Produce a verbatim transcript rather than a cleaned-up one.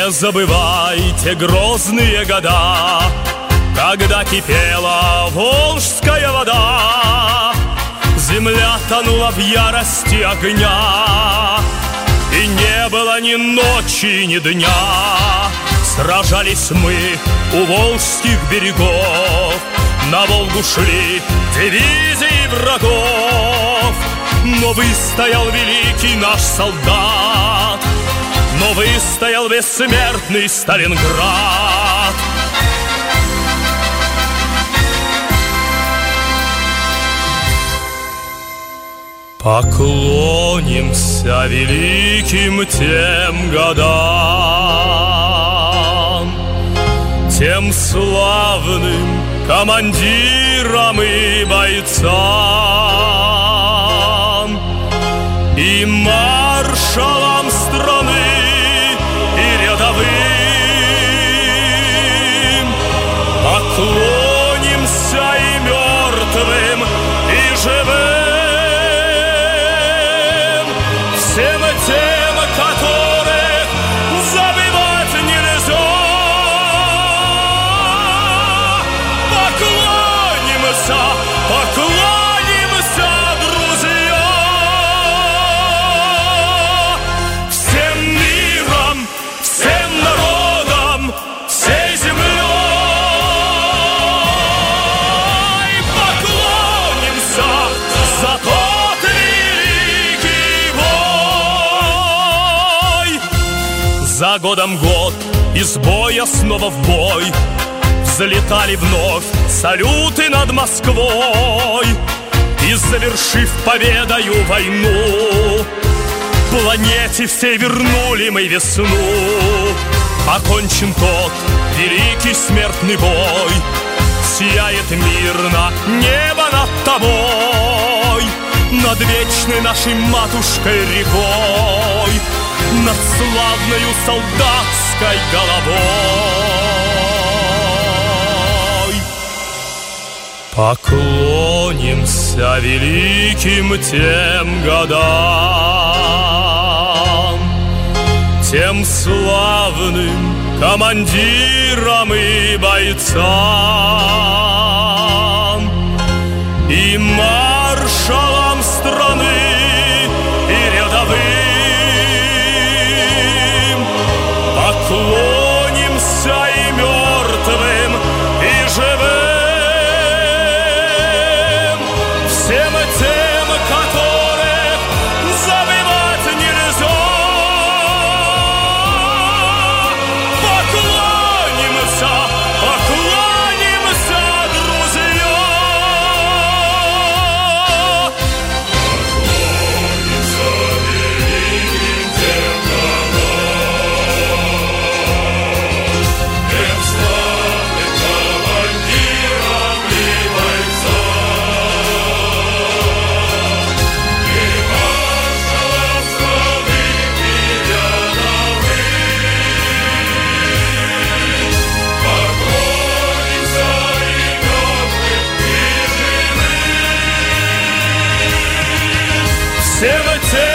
Не забывайте грозные года, когда кипела волжская вода, земля тонула в ярости огня, и не было ни ночи, ни дня. Сражались мы у волжских берегов, на Волгу шли дивизии врагов. Но выстоял великий наш солдат, но выстоял бессмертный Сталинград. Поклонимся великим тем годам, тем славным командирам и бойцам, и маршалам страны, и рядовым. Поклонимся и мертвым, и живым, всем тем, которых забывать нельзя. Поклонимся, поклонимся, друзья, всем миром, всем народом, всей землей. Поклонимся за тот великий бой. За годом год, из боя снова в бой, взлетали вновь салюты над Москвой. И, завершив победою войну, планете всей вернули мы весну. Окончен тот великий смертный бой, сияет мирно небо над тобой, над вечной нашей матушкой рекой, над славною солдатской головой. Поклонимся великим тем годам, тем славным командирам и бойцам, и маршалам страны, и рядовым. Поклонимся и мертвым, и живым, всем тем, которых забывать нельзя. Поклонимся, поклонимся, друзья. Поклонимся великим тем годам, тем славным командирам и бойцам, и маршалам страны, и рядовым. Поклонимся и мертвым, и живым, всем тем,